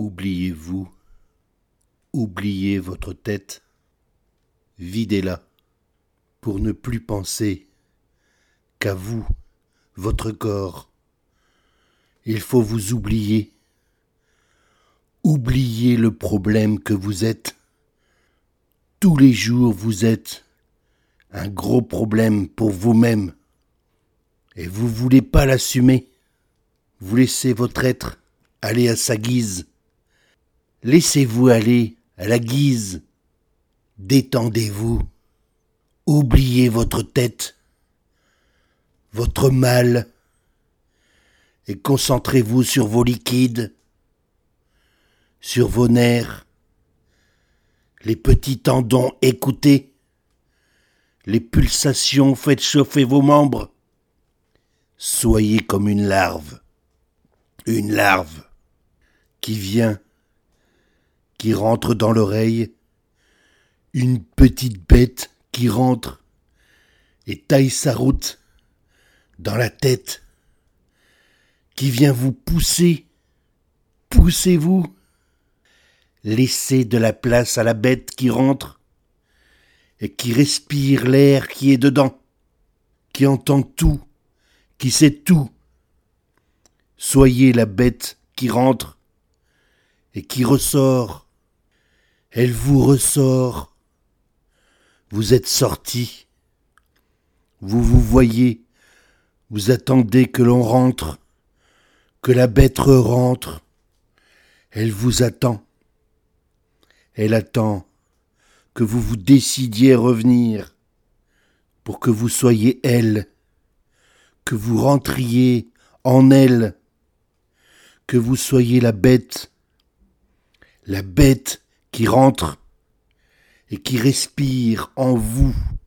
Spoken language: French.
Oubliez-vous, oubliez votre tête, videz-la pour ne plus penser qu'à vous, votre corps. Il faut vous oublier. Oubliez le problème que vous êtes. Tous les jours, vous êtes un gros problème pour vous-même. Et vous voulez pas l'assumer. Vous laissez votre être aller à sa guise. Laissez-vous aller à la guise. Détendez-vous. Oubliez votre tête, votre mal, et concentrez-vous sur vos liquides, sur vos nerfs, les petits tendons, écoutez, les pulsations, faites chauffer vos membres. Soyez comme une larve qui vient, qui rentre dans l'oreille, une petite bête qui rentre et taille sa route dans la tête, qui vient vous pousser. Poussez-vous. Laissez de la place à la bête qui rentre et qui respire l'air qui est dedans, qui entend tout, qui sait tout. Soyez la bête qui rentre et qui ressort. Elle vous ressort. Vous êtes sorti. Vous vous voyez. Vous attendez que l'on rentre, que la bête rentre. Elle vous attend. Elle attend que vous vous décidiez à revenir pour que vous soyez elle, que vous rentriez en elle, que vous soyez la bête qui rentre et qui respire en vous.